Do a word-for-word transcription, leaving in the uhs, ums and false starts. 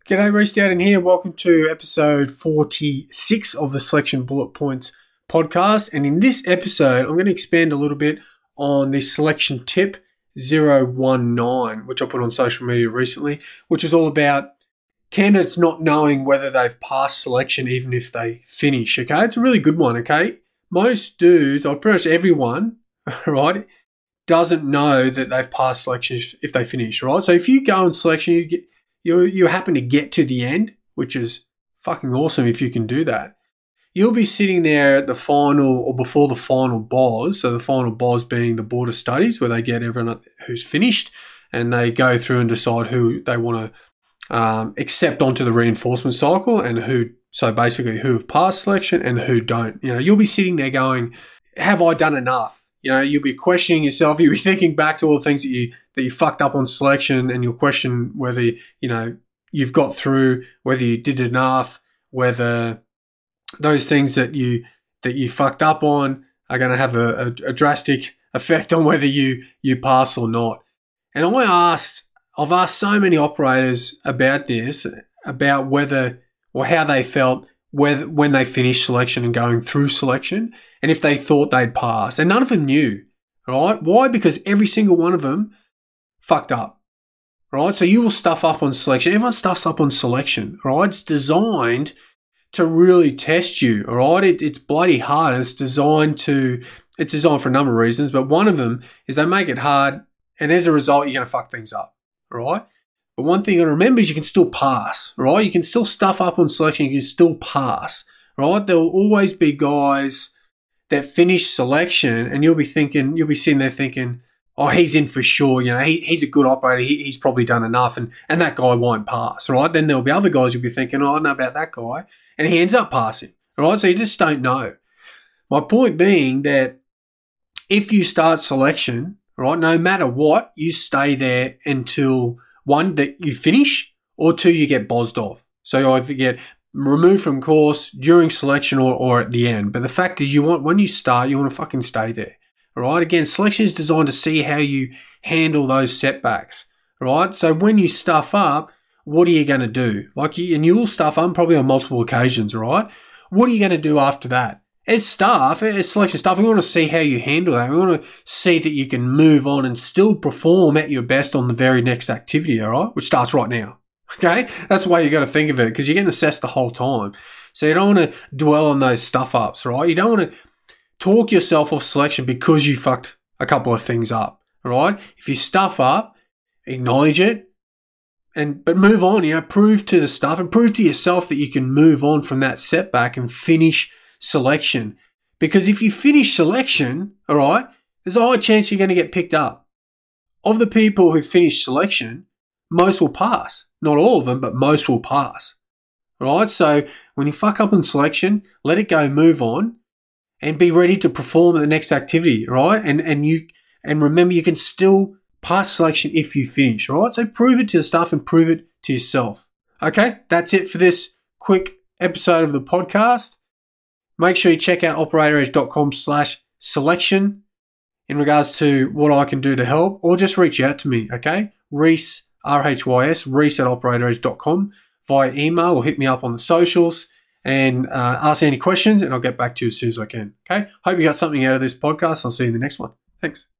G'day, Reece Dowden here. Welcome to episode forty-six of the Selection Bullet Points podcast. And in this episode, I'm going to expand a little bit on the selection tip zero one nine, which I put on social media recently, which is all about candidates not knowing whether they've passed selection even if they finish, okay? It's a really good one, okay? Most dudes, or pretty much everyone, right, doesn't know that they've passed selection if they finish, right? So if you go in selection, you get You you happen to get to the end, which is fucking awesome if you can do that. You'll be sitting there at the final or before the final B O S, so the final B O S being the Board of Studies, where they get everyone who's finished and they go through and decide who they want to um, accept onto the reinforcement cycle and who, so basically who have passed selection and who don't. You know, you'll be sitting there going, have I done enough? You know, you'll be questioning yourself. You'll be thinking back to all the things that you that you fucked up on selection, and you'll question whether, you know, you've got through, whether you did enough, whether those things that you that you fucked up on are going to have a, a, a drastic effect on whether you you pass or not. And I asked, I've asked so many operators about this, about whether or how they felt whether when they finished selection and going through selection, and if they thought they'd pass. And none of them knew, right? Why? Because every single one of them fucked up, right? So you will stuff up on selection. Everyone stuffs up on selection, right? It's designed to really test you, all right? It, it's bloody hard, and it's designed to, it's designed for a number of reasons, but one of them is they make it hard, and as a result, you're going to fuck things up, all right? But one thing you got to remember is you can still pass, right? You can still stuff up on selection. You can still pass, right? There will always be guys that finish selection, and you'll be thinking, you'll be sitting there thinking, oh, he's in for sure. You know, he, he's a good operator. He, he's probably done enough, and, and that guy won't pass, right? Then there'll be other guys you'll be thinking, oh, I don't know about that guy, and he ends up passing, right? So you just don't know. My point being that if you start selection, right, no matter what, you stay there until one, that you finish, or two, you get bozzed off. So you either get removed from course during selection or, or at the end. But the fact is, you want, when you start, you want to fucking stay there. All right? Again, selection is designed to see how you handle those setbacks. Right? So when you stuff up, what are you going to do? Like, you, and you will stuff up probably on multiple occasions, right? What are you going to do after that? As staff, as selection staff, we want to see how you handle that. We want to see that you can move on and still perform at your best on the very next activity, all right? Which starts right now, okay? That's the way you got to think of it, because you're getting assessed the whole time. So you don't want to dwell on those stuff-ups, right? You don't want to talk yourself off selection because you fucked a couple of things up, all right? If you stuff up, acknowledge it, and but move on, you know, prove to the staff and prove to yourself that you can move on from that setback and finish selection. Because if you finish selection, all right, there's a high chance you're going to get picked up. Of the people who finish selection, most will pass. Not all of them, but most will pass. All right, so when you fuck up on selection, let it go, move on, and be ready to perform at the next activity, right? And and you and remember, you can still pass selection if you finish, all right? So prove it to the staff and prove it to yourself. Okay, that's it for this quick episode of the podcast. Make sure you check out operator edge.com slash selection in regards to what I can do to help, or just reach out to me, okay? Reece, R H Y S, Reece at operator edge dot com via email, or hit me up on the socials and uh, ask any questions, and I'll get back to you as soon as I can, okay? Hope you got something out of this podcast. I'll see you in the next one. Thanks.